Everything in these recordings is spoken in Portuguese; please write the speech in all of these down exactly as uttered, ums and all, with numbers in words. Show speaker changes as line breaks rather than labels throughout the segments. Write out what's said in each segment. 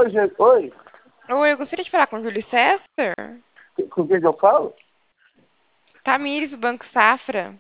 Oi, gente. Oi.
Oi, eu gostaria de falar com o Júlio César.
Com quem que eu falo?
Tamires, do Banco Safra.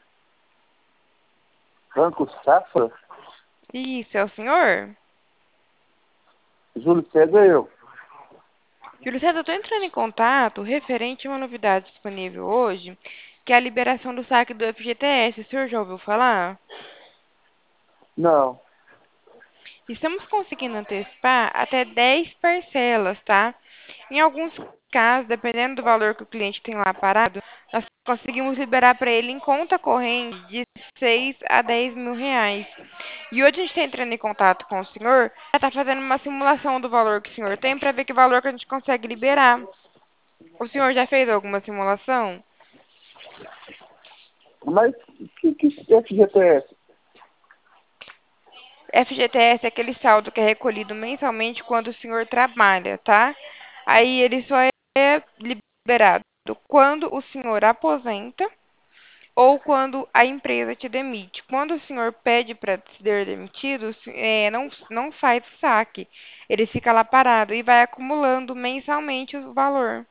Banco Safra?
Isso, é o senhor?
Júlio César eu.
Júlio César, eu estou entrando em contato referente a uma novidade disponível hoje, que é a liberação do saque do F G T S. O senhor já ouviu falar?
Não.
Estamos conseguindo antecipar até dez parcelas, tá? Em alguns casos, dependendo do valor que o cliente tem lá parado, nós conseguimos liberar para ele em conta corrente de seis a dez mil reais. E hoje a gente está entrando em contato com o senhor, está fazendo uma simulação do valor que o senhor tem para ver que valor que a gente consegue liberar. O senhor já fez alguma simulação?
Mas que, que F G T S?
F G T S é aquele saldo que é recolhido mensalmente quando o senhor trabalha, tá? Aí ele só é liberado quando o senhor aposenta ou quando a empresa te demite. Quando o senhor pede para ser demitido, é, não, não faz o saque. Ele fica lá parado e vai acumulando mensalmente o valor.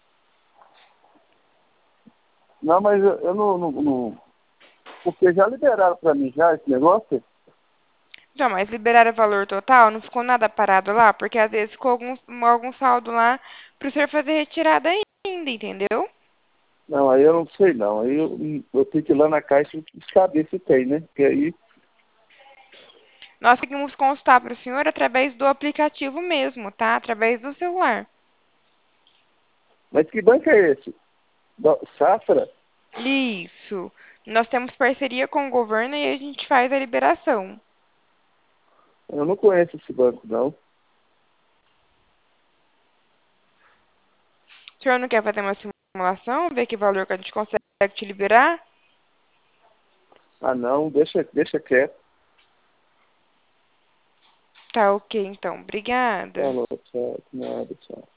Não, mas eu, eu não, não, não. Porque já liberaram pra mim já esse negócio?
Jamais liberaram o valor total, não ficou nada parado lá, porque às vezes ficou algum, algum saldo lá para o senhor fazer retirada ainda, entendeu?
Não, aí eu não sei não. Aí eu, eu tenho que ir lá na caixa e saber se tem, né? Porque aí.
Nós conseguimos consultar para o senhor através do aplicativo mesmo, tá? Através do celular.
Mas que banco é esse? Da- Safra?
Isso. Nós temos parceria com o governo e a gente faz a liberação.
Eu não conheço esse banco, não.
O senhor não quer fazer uma simulação, ver que valor que a gente consegue te liberar?
Ah, não. Deixa, deixa quieto.
Tá ok, então. Obrigada.
Falou, tchau. Nada, tchau.